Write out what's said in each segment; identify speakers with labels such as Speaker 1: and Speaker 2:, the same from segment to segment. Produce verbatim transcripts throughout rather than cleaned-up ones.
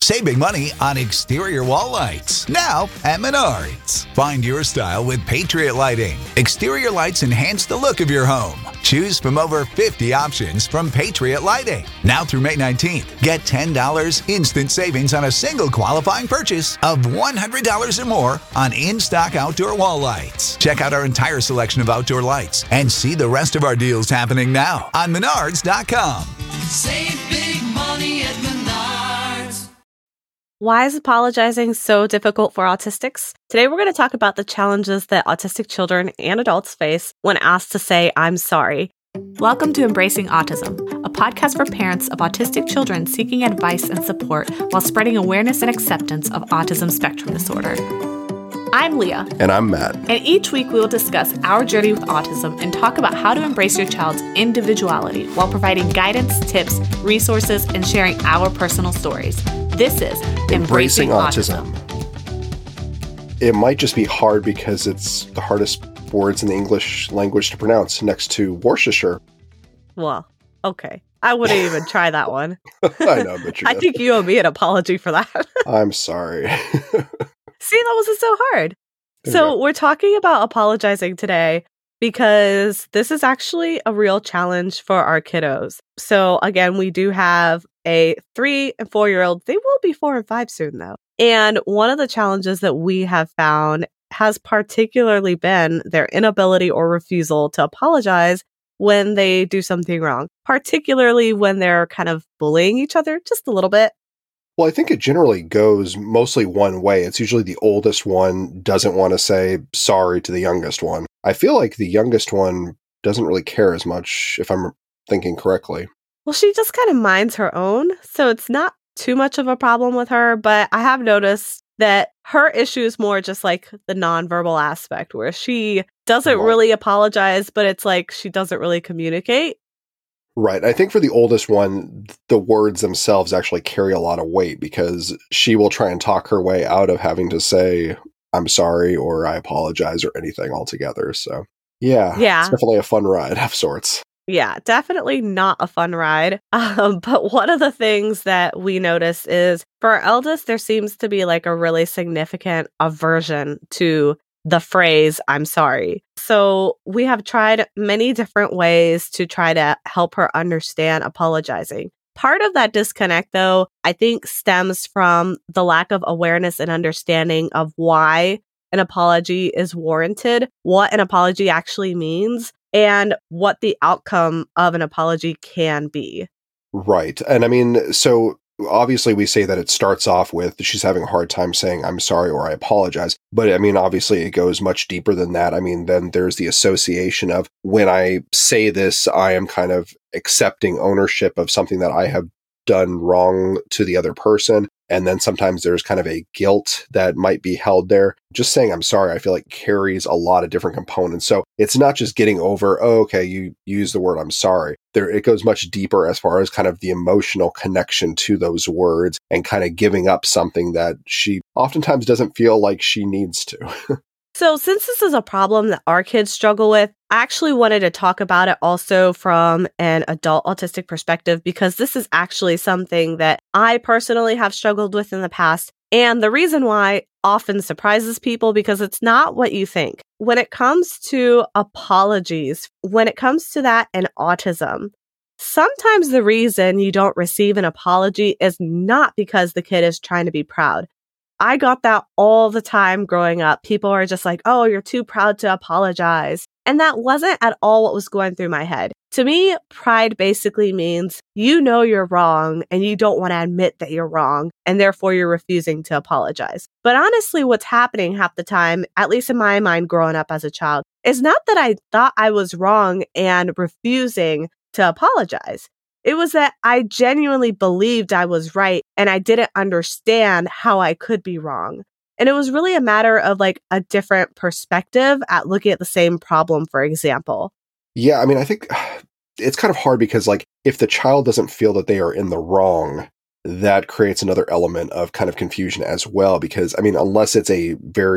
Speaker 1: Save big money on exterior wall lights. Now at Menards. Find your style with Patriot Lighting. Exterior lights enhance the look of your home. Choose from over fifty options from Patriot Lighting. Now through May nineteenth, get ten dollars instant savings on a single qualifying purchase of one hundred dollars or more on in-stock outdoor wall lights. Check out our entire selection of outdoor lights and see the rest of our deals happening now on Menards dot com.
Speaker 2: Save big money at Menards.
Speaker 3: Why is apologizing so difficult for autistics? Today we're going to talk about the challenges that autistic children and adults face when asked to say, "I'm sorry."
Speaker 4: Welcome to Embracing Autism, a podcast for parents of autistic children seeking advice and support while spreading awareness and acceptance of autism spectrum disorder. I'm Leah.
Speaker 5: And I'm Matt.
Speaker 4: And each week we will discuss our journey with autism and talk about how to embrace your child's individuality while providing guidance, tips, resources, and sharing our personal stories. This is Embracing, Embracing Autism.
Speaker 5: Autism. It might just be hard because it's the hardest words in the English language to pronounce next to Worcestershire.
Speaker 3: Well, okay. I wouldn't even try that one.
Speaker 5: I know, but you're
Speaker 3: I think you owe me an apology for that.
Speaker 5: I'm sorry.
Speaker 3: See, that wasn't so hard. So we're talking about apologizing today because this is actually a real challenge for our kiddos. So again, we do have a three and four-year-old. They will be four and five soon, though. And one of the challenges that we have found has particularly been their inability or refusal to apologize when they do something wrong, particularly when they're kind of bullying each other just a little bit.
Speaker 5: Well, I think it generally goes mostly one way. It's usually the oldest one doesn't want to say sorry to the youngest one. I feel like the youngest one doesn't really care as much, if I'm thinking correctly.
Speaker 3: Well, she just kind of minds her own, so it's not too much of a problem with her, but I have noticed that her issue is more just like the nonverbal aspect, where she doesn't
Speaker 5: Right.
Speaker 3: really apologize, but it's like she doesn't really communicate.
Speaker 5: Right. I think for the oldest one, the words themselves actually carry a lot of weight because she will try and talk her way out of having to say, "I'm sorry," or "I apologize," or anything altogether. So, yeah,
Speaker 3: Yeah.
Speaker 5: it's definitely a fun ride of sorts.
Speaker 3: Yeah, definitely not a fun ride. Um, but one of the things that we notice is for our eldest, there seems to be like a really significant aversion to the phrase, "I'm sorry." So we have tried many different ways to try to help her understand apologizing. Part of that disconnect, though, I think stems from the lack of awareness and understanding of why an apology is warranted, what an apology actually means, and what the outcome of an apology can be.
Speaker 5: Right. And I mean, so obviously we say that it starts off with she's having a hard time saying "I'm sorry" or "I apologize." But I mean, obviously it goes much deeper than that. I mean, then there's the association of when I say this, I am kind of accepting ownership of something that I have done wrong to the other person. And then sometimes there's kind of a guilt that might be held there. Just saying "I'm sorry," I feel like carries a lot of different components. So it's not just getting over, oh, okay, you use the word "I'm sorry." There, it goes much deeper as far as kind of the emotional connection to those words and kind of giving up something that she oftentimes doesn't feel like she needs to.
Speaker 3: So since this is a problem that our kids struggle with, I actually wanted to talk about it also from an adult autistic perspective, because this is actually something that I personally have struggled with in the past. And the reason why often surprises people because it's not what you think. When it comes to apologies, when it comes to that and autism, sometimes the reason you don't receive an apology is not because the kid is trying to be proud. I got that all the time growing up. People are just like, "Oh, you're too proud to apologize." And that wasn't at all what was going through my head. To me, pride basically means you know you're wrong and you don't want to admit that you're wrong, and therefore you're refusing to apologize. But honestly, what's happening half the time, at least in my mind growing up as a child, is not that I thought I was wrong and refusing to apologize. It was that I genuinely believed I was right and I didn't understand how I could be wrong. And it was really a matter of like a different perspective at looking at the same problem, for example.
Speaker 5: Yeah, I mean, I think it's kind of hard because, like, if the child doesn't feel that they are in the wrong, that creates another element of kind of confusion as well. Because, I mean, unless it's a very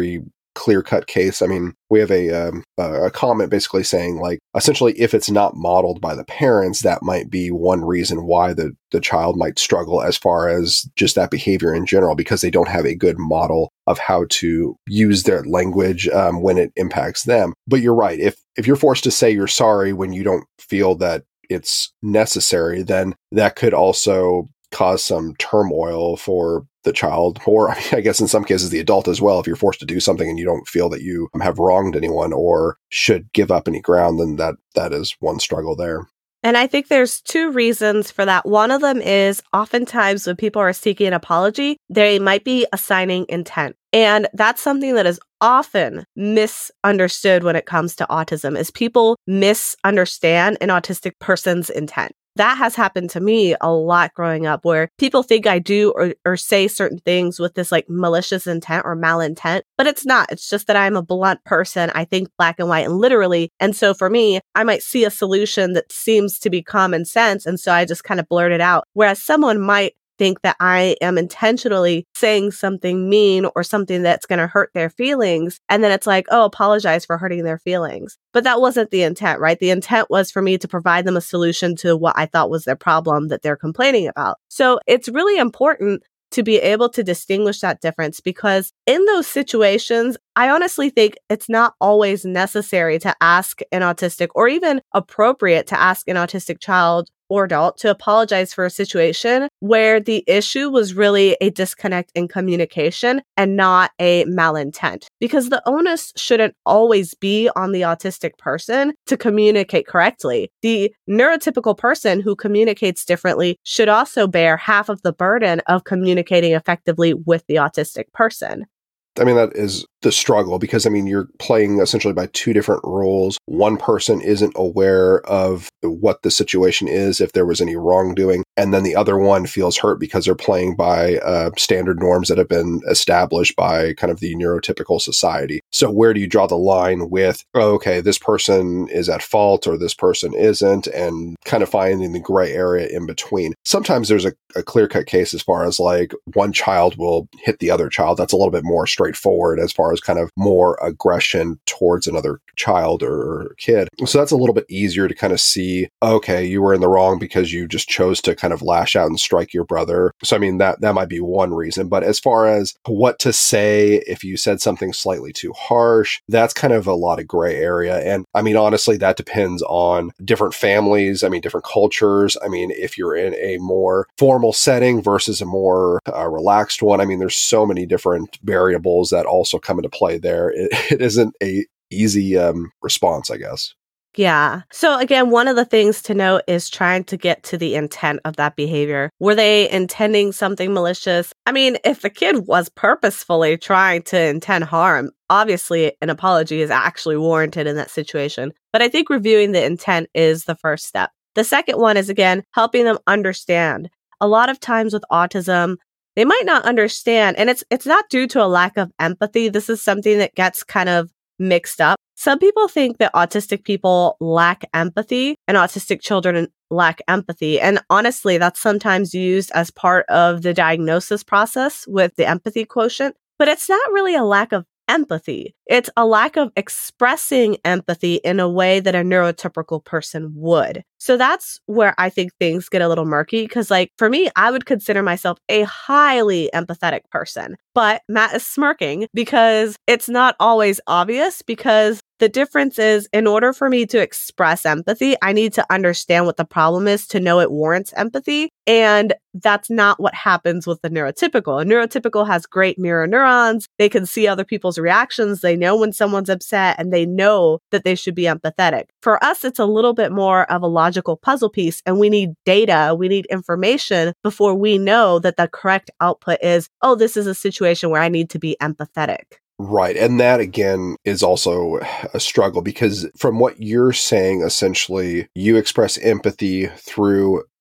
Speaker 5: clear-cut case. I mean, we have a um, a comment basically saying, like, essentially, if it's not modeled by the parents, that might be one reason why the, the child might struggle as far as just that behavior in general, because they don't have a good model of how to use their language um, when it impacts them. But you're right. If if you're forced to say you're sorry when you don't feel that it's necessary, then that could also cause some turmoil for the child, or I, mean, I guess in some cases the adult as well. If you're forced to do something and you don't feel that you have wronged anyone or should give up any ground, then that that is one struggle there.
Speaker 3: And I think there's two reasons for that. One of them is oftentimes when people are seeking an apology, they might be assigning intent. And that's something that is often misunderstood when it comes to autism, is people misunderstand an autistic person's intent. That has happened to me a lot growing up, where people think I do or, or say certain things with this like malicious intent or malintent, but it's not. It's just that I'm a blunt person. I think black and white and literally. And so for me, I might see a solution that seems to be common sense. And so I just kind of blurt it out. Whereas someone might think that I am intentionally saying something mean or something that's going to hurt their feelings. And then it's like, oh, apologize for hurting their feelings. But that wasn't the intent, right? The intent was for me to provide them a solution to what I thought was their problem that they're complaining about. So it's really important to be able to distinguish that difference, because in those situations, I honestly think it's not always necessary to ask an autistic, or even appropriate to ask an autistic child or adult, to apologize for a situation where the issue was really a disconnect in communication and not a malintent. Because the onus shouldn't always be on the autistic person to communicate correctly. The neurotypical person who communicates differently should also bear half of the burden of communicating effectively with the autistic person.
Speaker 5: I mean, that is the struggle, because, I mean, you're playing essentially by two different roles. One person isn't aware of what the situation is, if there was any wrongdoing, and then the other one feels hurt because they're playing by uh, standard norms that have been established by kind of the neurotypical society. So where do you draw the line with, oh, okay, this person is at fault or this person isn't, and kind of finding the gray area in between? Sometimes there's a, a clear-cut case as far as like one child will hit the other child. That's a little bit more straightforward as far as kind of more aggression towards another child or kid. So that's a little bit easier to kind of see, okay, you were in the wrong because you just chose to kind of lash out and strike your brother. So, I mean, that, that might be one reason. But as far as what to say if you said something slightly too harsh, that's kind of a lot of gray area. And I mean, honestly, that depends on different families. I mean, different cultures. I mean, if you're in a more formal setting versus a more uh, relaxed one, I mean, there's so many different variables that also come into play there. It, it isn't a easy um, response, I guess.
Speaker 3: Yeah. So again, one of the things to note is trying to get to the intent of that behavior. Were they intending something malicious? I mean, if the kid was purposefully trying to intend harm, obviously an apology is actually warranted in that situation. But I think reviewing the intent is the first step. The second one is, again, helping them understand. A lot of times with autism, they might not understand, and it's it's not due to a lack of empathy. This is something that gets kind of mixed up. Some people think that autistic people lack empathy and autistic children lack empathy. And honestly, that's sometimes used as part of the diagnosis process with the empathy quotient. But it's not really a lack of empathy. It's a lack of expressing empathy in a way that a neurotypical person would. So that's where I think things get a little murky, because like for me, I would consider myself a highly empathetic person. But Matt is smirking because it's not always obvious, because the difference is, in order for me to express empathy, I need to understand what the problem is to know it warrants empathy. And that's not what happens with the neurotypical. A neurotypical has great mirror neurons. They can see other people's reactions. They know when someone's upset, and they know that they should be empathetic. For us, it's a little bit more of a logical puzzle piece, and we need data, we need information before we know that the correct output is, oh, this is a situation where I need to be empathetic.
Speaker 5: Right. And that, again, is also a struggle, because from what you're saying, essentially, you express empathy through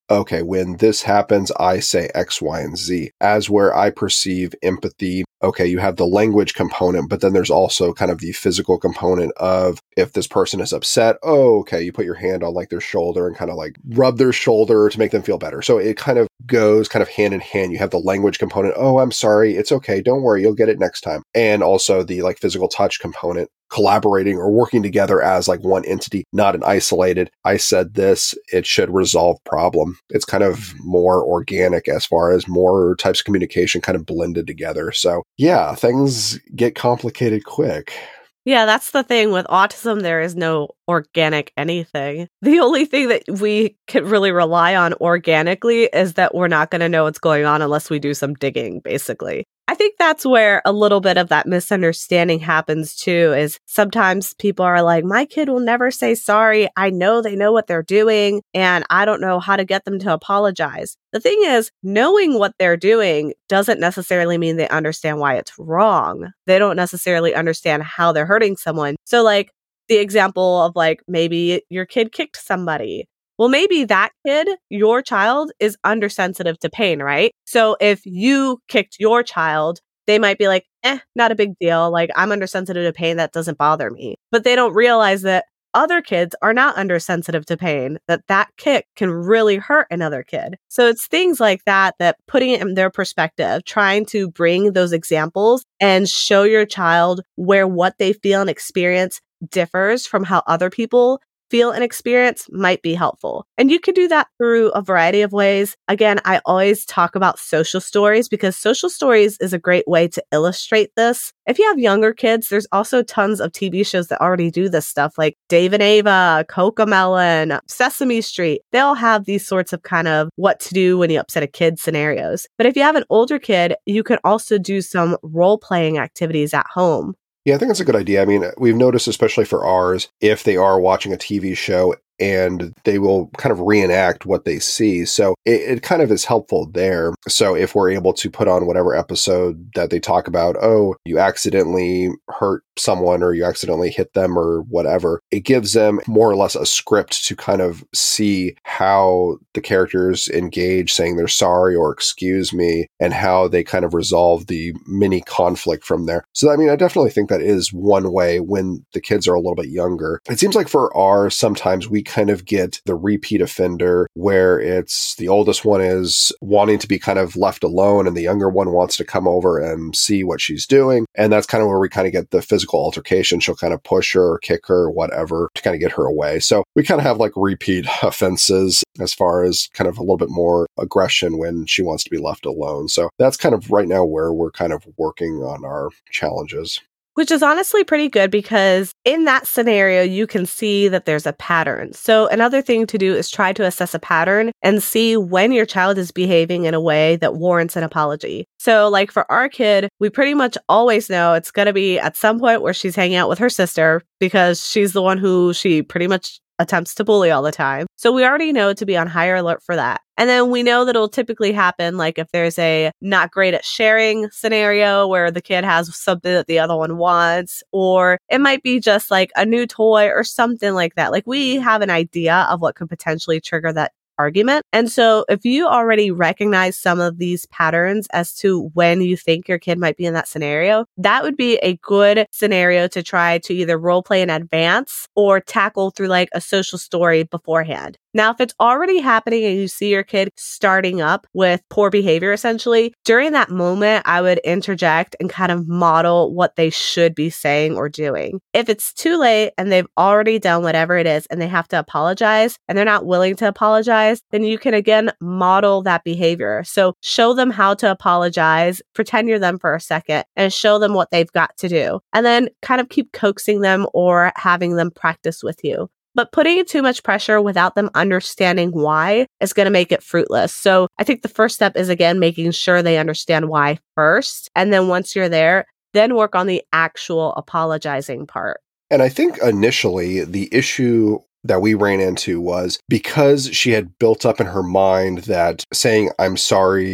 Speaker 5: okay, when this happens, I say X, Y, and Z. As where I perceive empathy, okay, you have the language component, but then there's also kind of the physical component of if this person is upset, oh, okay, you put your hand on like their shoulder and kind of like rub their shoulder to make them feel better. So it kind of goes kind of hand in hand. You have the language component. Oh, I'm sorry. It's okay. Don't worry. You'll get it next time. And also the like physical touch component, collaborating or working together as like one entity, not an isolated, I said this, it should resolve problem. It's kind of more organic as far as more types of communication kind of blended together. So yeah, things get complicated quick.
Speaker 3: Yeah, that's the thing with autism. There is no organic anything. The only thing that we can really rely on organically is that we're not going to know what's going on unless we do some digging, basically. I think that's where a little bit of that misunderstanding happens too, is sometimes people are like, my kid will never say sorry. I know they know what they're doing and I don't know how to get them to apologize. The thing is, knowing what they're doing doesn't necessarily mean they understand why it's wrong. They don't necessarily understand how they're hurting someone. So like the example of like, maybe your kid kicked somebody. Well, maybe that kid, your child, is undersensitive to pain, right? So if you kicked your child, they might be like, eh, not a big deal. Like, I'm undersensitive to pain. That doesn't bother me. But they don't realize that other kids are not undersensitive to pain, that that kick can really hurt another kid. So it's things like that, that putting it in their perspective, trying to bring those examples and show your child where what they feel and experience differs from how other people feel and experience might be helpful. And you can do that through a variety of ways. Again, I always talk about social stories because social stories is a great way to illustrate this. If you have younger kids, there's also tons of T V shows that already do this stuff, like Dave and Ava, Cocomelon, Sesame Street. They all have these sorts of kind of what to do when you upset a kid scenarios. But if you have an older kid, you can also do some role-playing activities at home.
Speaker 5: Yeah, I think that's a good idea. I mean, we've noticed, especially for ours, if they are watching a T V show and they will kind of reenact what they see. So it, it kind of is helpful there. So if we're able to put on whatever episode that they talk about, oh, you accidentally hurt someone or you accidentally hit them or whatever, it gives them more or less a script to kind of see how the characters engage saying they're sorry or excuse me and how they kind of resolve the mini conflict from there. So, I mean, I definitely think that is one way when the kids are a little bit younger. It seems like for ours, sometimes we kind of get the repeat offender where it's the oldest one is wanting to be kind of left alone and the younger one wants to come over and see what she's doing. And that's kind of where we kind of get the physical altercation. She'll kind of push her or kick her or whatever to kind of get her away. So we kind of have like repeat offenses as far as kind of a little bit more aggression when she wants to be left alone. So that's kind of right now where we're kind of working on our challenges.
Speaker 3: Which is honestly pretty good because in that scenario, you can see that there's a pattern. So another thing to do is try to assess a pattern and see when your child is behaving in a way that warrants an apology. So like for our kid, we pretty much always know it's going to be at some point where she's hanging out with her sister because she's the one who she pretty much attempts to bully all the time. So we already know to be on higher alert for that. And then we know that it'll typically happen like if there's a not great at sharing scenario where the kid has something that the other one wants, or it might be just like a new toy or something like that. Like we have an idea of what could potentially trigger that argument. And so if you already recognize some of these patterns as to when you think your kid might be in that scenario, that would be a good scenario to try to either role play in advance or tackle through like a social story beforehand. Now, if it's already happening and you see your kid starting up with poor behavior, essentially, during that moment, I would interject and kind of model what they should be saying or doing. If it's too late and they've already done whatever it is and they have to apologize and they're not willing to apologize, then you can again model that behavior. So show them how to apologize, pretend you're them for a second, and show them what they've got to do. And then kind of keep coaxing them or having them practice with you. But putting too much pressure without them understanding why is going to make it fruitless. So I think the first step is, again, making sure they understand why first. And then once you're there, then work on the actual apologizing part.
Speaker 5: And I think initially the issue that we ran into was because she had built up in her mind that saying I'm sorry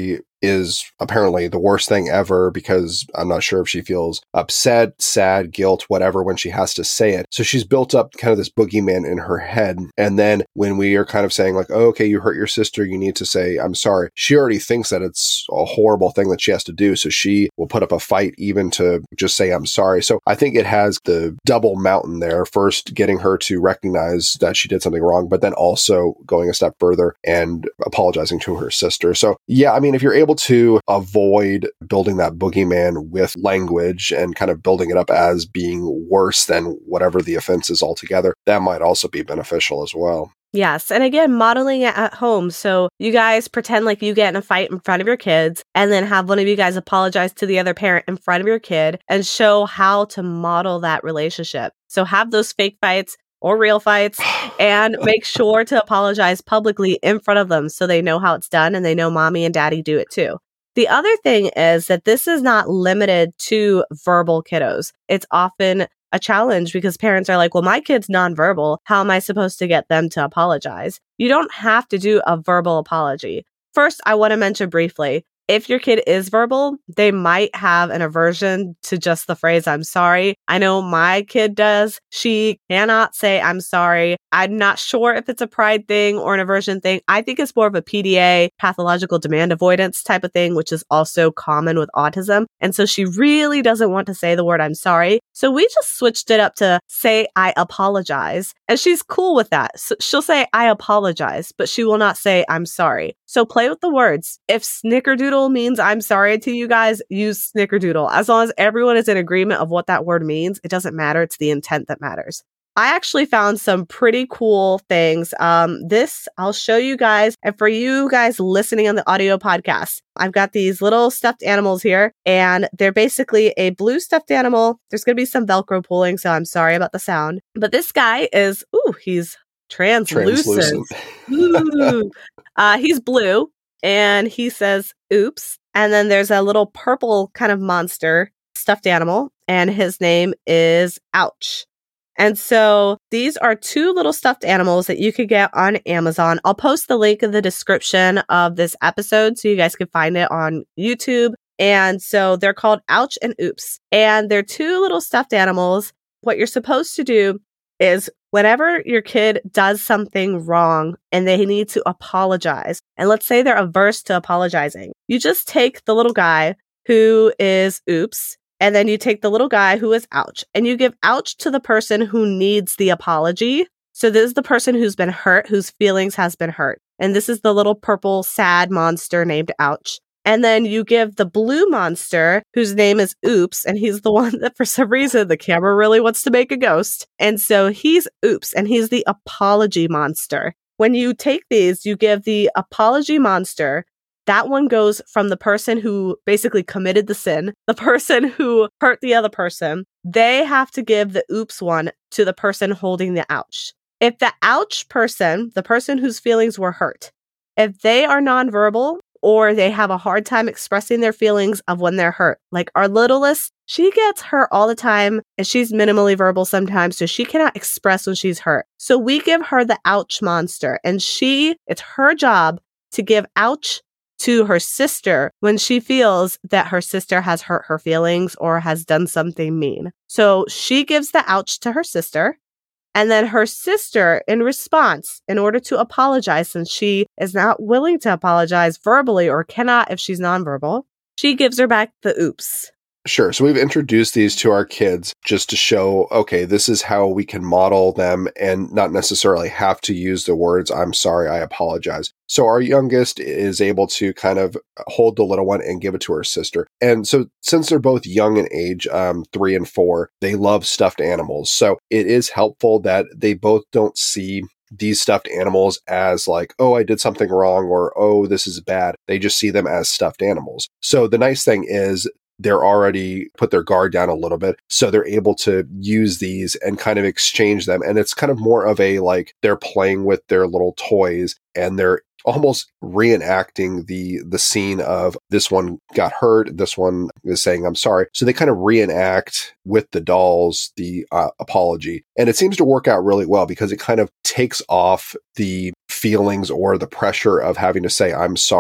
Speaker 5: is apparently the worst thing ever, because I'm not sure if she feels upset, sad, guilt, whatever, when she has to say it. So she's built up kind of this boogeyman in her head. And then when we are kind of saying like, oh, okay, you hurt your sister, you need to say, I'm sorry, she already thinks that it's a horrible thing that she has to do. So she will put up a fight even to just say, I'm sorry. So I think it has the double mountain there. First, getting her to recognize that she did something wrong, but then also going a step further and apologizing to her sister. So yeah, I mean, if you're able to avoid building that boogeyman with language and kind of building it up as being worse than whatever the offense is altogether, that might also be beneficial as well.
Speaker 3: Yes. And again, modeling it at home. So you guys pretend like you get in a fight in front of your kids and then have one of you guys apologize to the other parent in front of your kid and show how to model that relationship. So have those fake fights or real fights and make sure to apologize publicly in front of them so they know how it's done and they know mommy and daddy do it too. The other thing is that this is not limited to verbal kiddos. It's often a challenge because parents are like, well, my kid's nonverbal. How am I supposed to get them to apologize? You don't have to do a verbal apology. First, I want to mention briefly, if your kid is verbal, they might have an aversion to just the phrase, I'm sorry. I know my kid does. She cannot say, I'm sorry. I'm not sure if it's a pride thing or an aversion thing. I think it's more of a P D A, pathological demand avoidance type of thing, which is also common with autism. And so she really doesn't want to say the word, I'm sorry. So we just switched it up to say, I apologize. And she's cool with that. So she'll say, I apologize, but she will not say, I'm sorry. So play with the words. If snickerdoodle means I'm sorry to you guys, use snickerdoodle. As long as everyone is in agreement of what that word means, it doesn't matter. It's the intent that matters. I actually found some pretty cool things. Um, this I'll show you guys. And for you guys listening on the audio podcast, I've got these little stuffed animals here, and they're basically a blue stuffed animal. There's going to be some Velcro pulling, so I'm sorry about the sound. But this guy is, ooh, he's translucent. translucent. Ooh. Uh, he's blue, and he says, oops. And then there's a little purple kind of monster stuffed animal, and his name is Ouch. And so these are two little stuffed animals that you could get on Amazon. I'll post the link in the description of this episode so you guys can find it on YouTube. And so they're called Ouch and Oops. And they're two little stuffed animals. What you're supposed to do is whenever your kid does something wrong and they need to apologize, and let's say they're averse to apologizing, you just take the little guy who is Oops, and then you take the little guy who is Ouch, and you give Ouch to the person who needs the apology. So this is the person who's been hurt, whose feelings has been hurt. And this is the little purple sad monster named Ouch. And then you give the blue monster, whose name is Oops, and he's the one that for some reason the camera really wants to make a ghost. And so he's Oops, and he's the apology monster. When you take these, you give the apology monster. That one goes from the person who basically committed the sin, the person who hurt the other person. They have to give the oops one to the person holding the ouch. If the ouch person, the person whose feelings were hurt, if they are nonverbal or they have a hard time expressing their feelings of when they're hurt, like our littlest, she gets hurt all the time and she's minimally verbal sometimes, so she cannot express when she's hurt. So we give her the ouch monster, and she, it's her job to give ouch to her sister when she feels that her sister has hurt her feelings or has done something mean. So she gives the ouch to her sister, and then her sister, in response, in order to apologize, since she is not willing to apologize verbally or cannot if she's nonverbal, she gives her back the oops.
Speaker 5: Sure. So we've introduced these to our kids just to show, okay, this is how we can model them and not necessarily have to use the words, I'm sorry, I apologize. So our youngest is able to kind of hold the little one and give it to her sister. And so since they're both young in age, um, three and four, they love stuffed animals. So it is helpful that they both don't see these stuffed animals as like, oh, I did something wrong, or, oh, this is bad. They just see them as stuffed animals. So the nice thing is they're already put their guard down a little bit. So they're able to use these and kind of exchange them. And it's kind of more of a, like, they're playing with their little toys and they're almost reenacting the the scene of this one got hurt, this one is saying I'm sorry. So they kind of reenact with the dolls the uh, apology. And it seems to work out really well because it kind of takes off the feelings or the pressure of having to say I'm sorry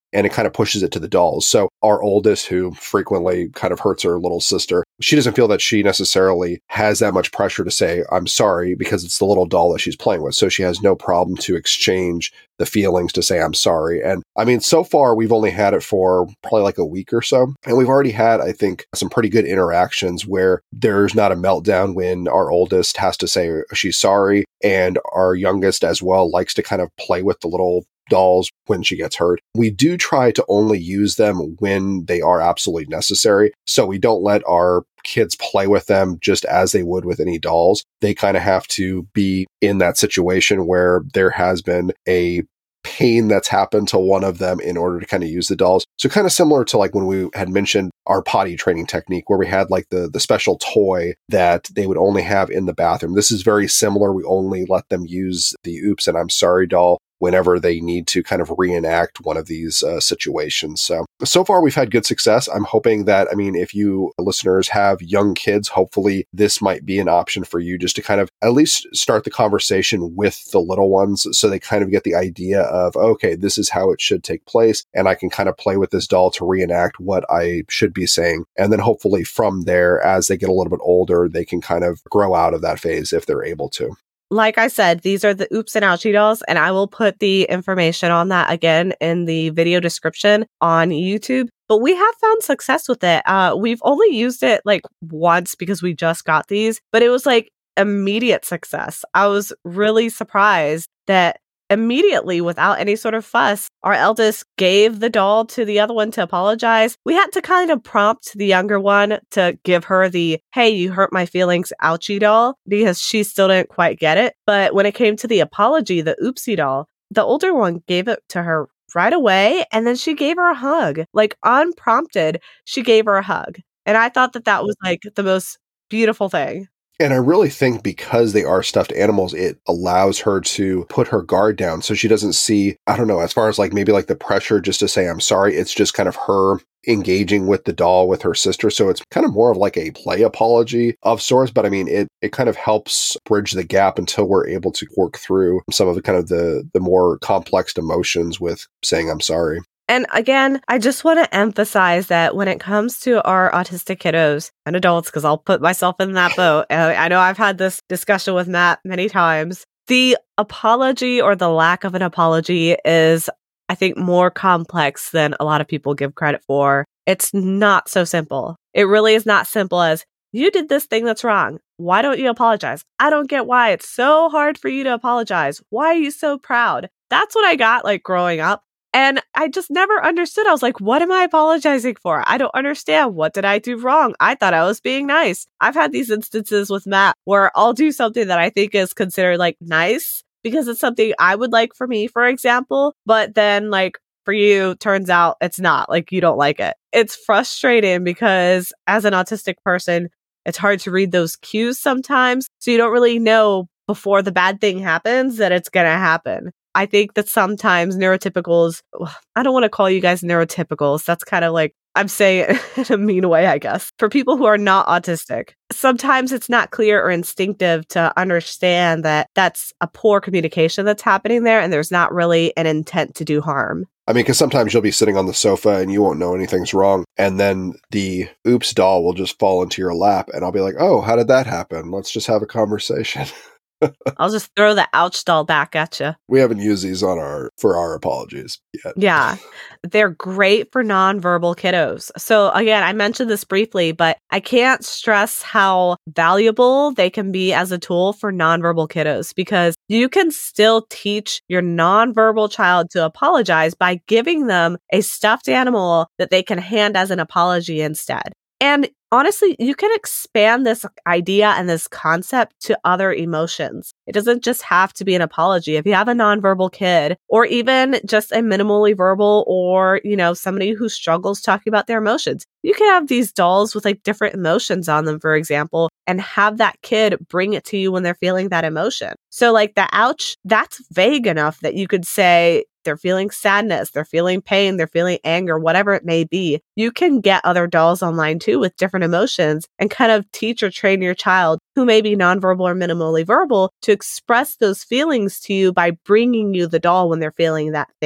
Speaker 5: and it kind of pushes it to the dolls. So our oldest, who frequently kind of hurts her little sister, she doesn't feel that she necessarily has that much pressure to say, I'm sorry, because it's the little doll that she's playing with. So she has no problem to exchange the feelings to say, I'm sorry. And I mean, so far, we've only had it for probably like a week or so. And we've already had, I think, some pretty good interactions where there's not a meltdown when our oldest has to say she's sorry. And our youngest as well likes to kind of play with the little dolls when she gets hurt. We do try to only use them when they are absolutely necessary. So we don't let our kids play with them just as they would with any dolls. They kind of have to be in that situation where there has been a pain that's happened to one of them in order to kind of use the dolls. So kind of similar to like when we had mentioned our potty training technique where we had like the, the special toy that they would only have in the bathroom. This is very similar. We only let them use the Oops and I'm Sorry doll whenever they need to kind of reenact one of these uh, situations. So, so far we've had good success. I'm hoping that, I mean, if you listeners have young kids, hopefully this might be an option for you just to kind of at least start the conversation with the little ones so they kind of get the idea of, okay, this is how it should take place. And I can kind of play with this doll to reenact what I should be saying. And then hopefully from there, as they get a little bit older, they can kind of grow out of that phase if they're able to.
Speaker 3: Like I said, these are the Oops and Ouchie dolls, and I will put the information on that again in the video description on YouTube. But we have found success with it. Uh, we've only used it like once because we just got these, but it was like immediate success. I was really surprised that immediately, without any sort of fuss, our eldest gave the doll to the other one to apologize. We had to kind of prompt the younger one to give her the, hey, you hurt my feelings, ouchie doll, because she still didn't quite get it. But when it came to the apology, the oopsie doll, the older one gave it to her right away. And then she gave her a hug, like unprompted. She gave her a hug. And I thought that that was like the most beautiful thing.
Speaker 5: And I really think because they are stuffed animals, it allows her to put her guard down so she doesn't see, I don't know, as far as like maybe like the pressure just to say, I'm sorry. It's just kind of her engaging with the doll with her sister. So it's kind of more of like a play apology of sorts. But I mean, it it kind of helps bridge the gap until we're able to work through some of the kind of the, the more complex emotions with saying, I'm sorry.
Speaker 3: And again, I just want to emphasize that when it comes to our autistic kiddos and adults, because I'll put myself in that boat. I know I've had this discussion with Matt many times. The apology or the lack of an apology is, I think, more complex than a lot of people give credit for. It's not so simple. It really is not simple as, you did this thing that's wrong. Why don't you apologize? I don't get why it's so hard for you to apologize. Why are you so proud? That's what I got like growing up. And I just never understood. I was like, what am I apologizing for? I don't understand. What did I do wrong? I thought I was being nice. I've had these instances with Matt where I'll do something that I think is considered like nice because it's something I would like for me, for example. But then like for you, turns out it's not, like you don't like it. It's frustrating because as an autistic person, it's hard to read those cues sometimes. So you don't really know before the bad thing happens that it's going to happen. I think that sometimes neurotypicals, I don't want to call you guys neurotypicals. That's kind of like, I'm saying it in a mean way, I guess. For people who are not autistic, sometimes it's not clear or instinctive to understand that that's a poor communication that's happening there and there's not really an intent to do harm.
Speaker 5: I mean, because sometimes you'll be sitting on the sofa and you won't know anything's wrong. And then the oops doll will just fall into your lap. And I'll be like, oh, how did that happen? Let's just have a conversation.
Speaker 3: I'll just throw the ouch doll back at you.
Speaker 5: We haven't used these on our for our apologies yet.
Speaker 3: Yeah, they're great for nonverbal kiddos. So again, I mentioned this briefly, but I can't stress how valuable they can be as a tool for nonverbal kiddos because you can still teach your nonverbal child to apologize by giving them a stuffed animal that they can hand as an apology instead. And honestly, you can expand this idea and this concept to other emotions. It doesn't just have to be an apology. If you have a nonverbal kid or even just a minimally verbal or, you know, somebody who struggles talking about their emotions, you can have these dolls with like different emotions on them, for example, and have that kid bring it to you when they're feeling that emotion. So like the ouch, that's vague enough that you could say, they're feeling sadness, they're feeling pain, they're feeling anger, whatever it may be. You can get other dolls online too with different emotions and kind of teach or train your child who may be nonverbal or minimally verbal to express those feelings to you by bringing you the doll when they're feeling that thing.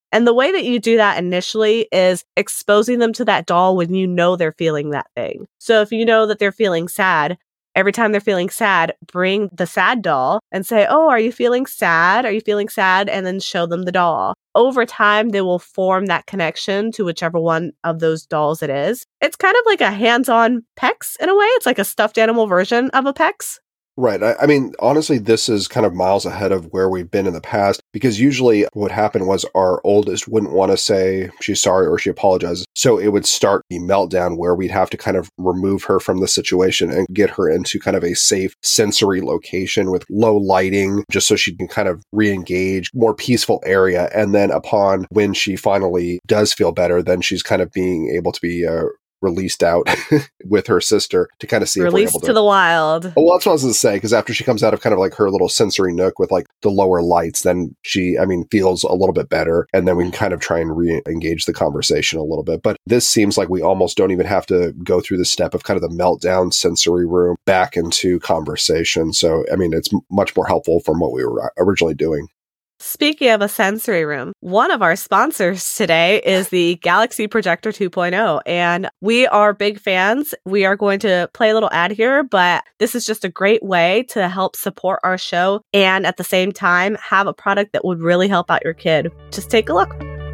Speaker 3: And the way that you do that initially is exposing them to that doll when you know they're feeling that thing. So if you know that they're feeling sad, every time they're feeling sad, bring the sad doll and say, oh, are you feeling sad? Are you feeling sad? And then show them the doll. Over time, they will form that connection to whichever one of those dolls it is. It's kind of like a hands-on Pex in a way. It's like a stuffed animal version of a Pex.
Speaker 5: Right. I, I mean, honestly, this is kind of miles ahead of where we've been in the past, because usually what happened was our oldest wouldn't want to say she's sorry or she apologizes. So it would start the meltdown where we'd have to kind of remove her from the situation and get her into kind of a safe sensory location with low lighting, just so she can kind of re-engage, more peaceful area. And then upon when she finally does feel better, then she's kind of being able to be uh, released out with her sister to kind of see
Speaker 3: Released
Speaker 5: if we're able to,
Speaker 3: to the wild.
Speaker 5: Oh, well, that's what I was going to say, because after she comes out of kind of like her little sensory nook with like the lower lights, then she, I mean, feels a little bit better. And then we can kind of try and re-engage the conversation a little bit. But this seems like we almost don't even have to go through the step of kind of the meltdown sensory room back into conversation. So, I mean, it's m- much more helpful from what we were originally doing.
Speaker 3: Speaking of a sensory room, one of our sponsors today is the Galaxy Projector two point oh, and we are big fans. We are going to play a little ad here, but this is just a great way to help support our show and at the same time have a product that would really help out your kid. Just take a look.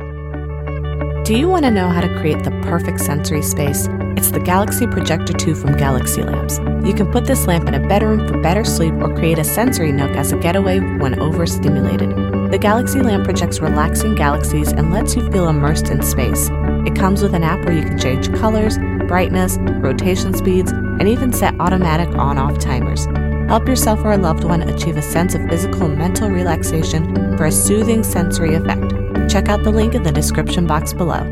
Speaker 4: Do you want to know how to create the perfect sensory space? It's the Galaxy Projector two from Galaxy Lamps. You can put this lamp in a bedroom for better sleep or create a sensory nook as a getaway when overstimulated. The Galaxy Lamp projects relaxing galaxies and lets you feel immersed in space. It comes with an app where you can change colors, brightness, rotation speeds, and even set automatic on-off timers. Help yourself or a loved one achieve a sense of physical and mental relaxation for a soothing sensory effect. Check out the link in the description box below.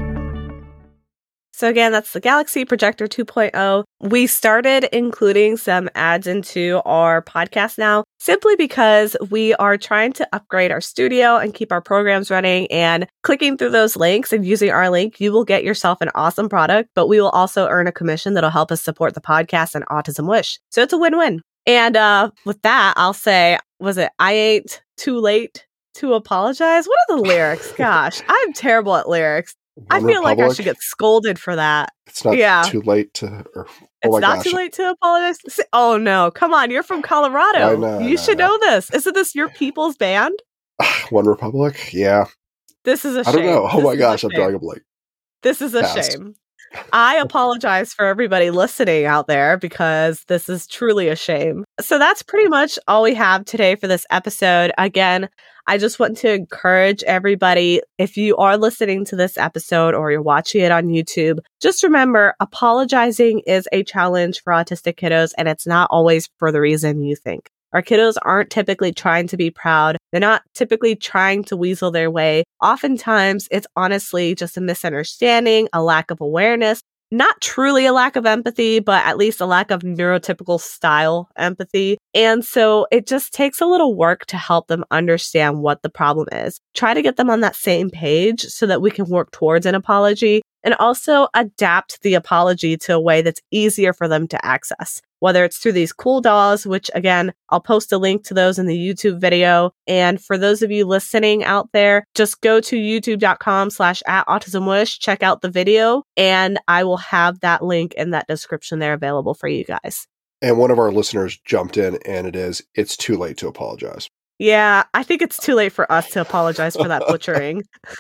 Speaker 3: So again, that's the Galaxy Projector two point oh. We started including some ads into our podcast now, simply because we are trying to upgrade our studio and keep our programs running. And clicking through those links and using our link, you will get yourself an awesome product, but we will also earn a commission that'll help us support the podcast and Autism Wish. So it's a win-win. And uh, with that, I'll say, was it, I ain't too late to apologize? What are the lyrics? Gosh, I'm terrible at lyrics.
Speaker 5: One
Speaker 3: I feel
Speaker 5: Republic,
Speaker 3: like I should get scolded for that.
Speaker 5: It's not
Speaker 3: yeah.
Speaker 5: too late to... Or, oh
Speaker 3: it's
Speaker 5: my
Speaker 3: not
Speaker 5: gosh.
Speaker 3: too late to apologize. Oh, no. Come on. You're from Colorado.
Speaker 5: I know,
Speaker 3: you
Speaker 5: I
Speaker 3: should
Speaker 5: know.
Speaker 3: know this. Isn't this your people's band?
Speaker 5: One Republic? Yeah.
Speaker 3: This is a
Speaker 5: I
Speaker 3: shame.
Speaker 5: don't know. Oh
Speaker 3: This
Speaker 5: my
Speaker 3: is
Speaker 5: gosh,
Speaker 3: a
Speaker 5: I'm
Speaker 3: shame.
Speaker 5: drawing a blank.
Speaker 3: This is a
Speaker 5: Past.
Speaker 3: shame. I apologize for everybody listening out there because this is truly a shame. So that's pretty much all we have today for this episode. Again, I just want to encourage everybody, if you are listening to this episode or you're watching it on YouTube, just remember apologizing is a challenge for autistic kiddos, and it's not always for the reason you think. Our kiddos aren't typically trying to be proud. They're not typically trying to weasel their way. Oftentimes, it's honestly just a misunderstanding, a lack of awareness, not truly a lack of empathy, but at least a lack of neurotypical style empathy. And so it just takes a little work to help them understand what the problem is. Try to get them on that same page so that we can work towards an apology, and also adapt the apology to a way that's easier for them to access. Whether it's through these cool dolls, which again, I'll post a link to those in the YouTube video. And for those of you listening out there, just go to youtube.com slash at autismwish, check out the video, and I will have that link in that description there available for you guys.
Speaker 5: And one of our listeners jumped in, and it is, it's too late to apologize.
Speaker 3: Yeah, I think it's too late for us to apologize for that butchering.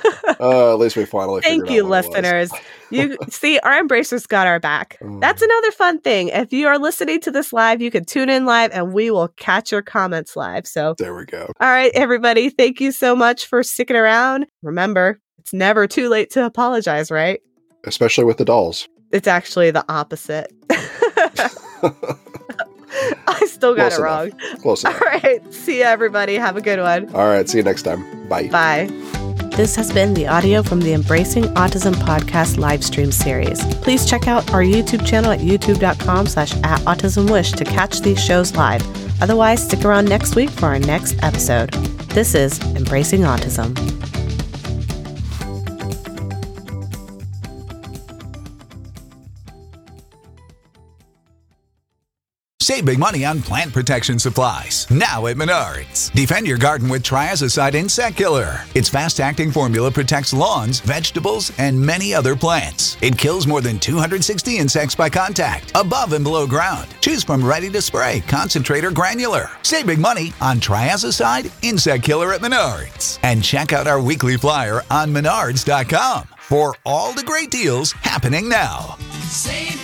Speaker 5: uh, at least we finally
Speaker 3: Thank
Speaker 5: figured
Speaker 3: you,
Speaker 5: out what it was.
Speaker 3: listeners. You see, our embracers got our back. That's another fun thing. If you are listening to this live, you can tune in live and we will catch your comments live. So
Speaker 5: There we go.
Speaker 3: all right, everybody, thank you so much for sticking around. Remember, it's never too late to apologize, right?
Speaker 5: Especially with the dolls.
Speaker 3: It's actually the opposite. I still got
Speaker 5: Close
Speaker 3: it wrong.
Speaker 5: enough. Close
Speaker 3: All
Speaker 5: enough.
Speaker 3: right, see you, everybody. Have a good one.
Speaker 5: All right, see you next time. Bye.
Speaker 3: Bye. This has been the audio from the Embracing Autism podcast live stream series. Please check out our YouTube channel at youtube.com slash at autismwish to catch these shows live. Otherwise, stick around next week for our next episode. This is Embracing Autism.
Speaker 1: Save big money on plant protection supplies. Now at Menards. Defend your garden with Triazicide Insect Killer. Its fast-acting formula protects lawns, vegetables, and many other plants. It kills more than two hundred sixty insects by contact, above and below ground. Choose from ready to spray, concentrate, or granular. Save big money on Triazicide Insect Killer at Menards. And check out our weekly flyer on menards dot com for all the great deals happening now.
Speaker 2: Save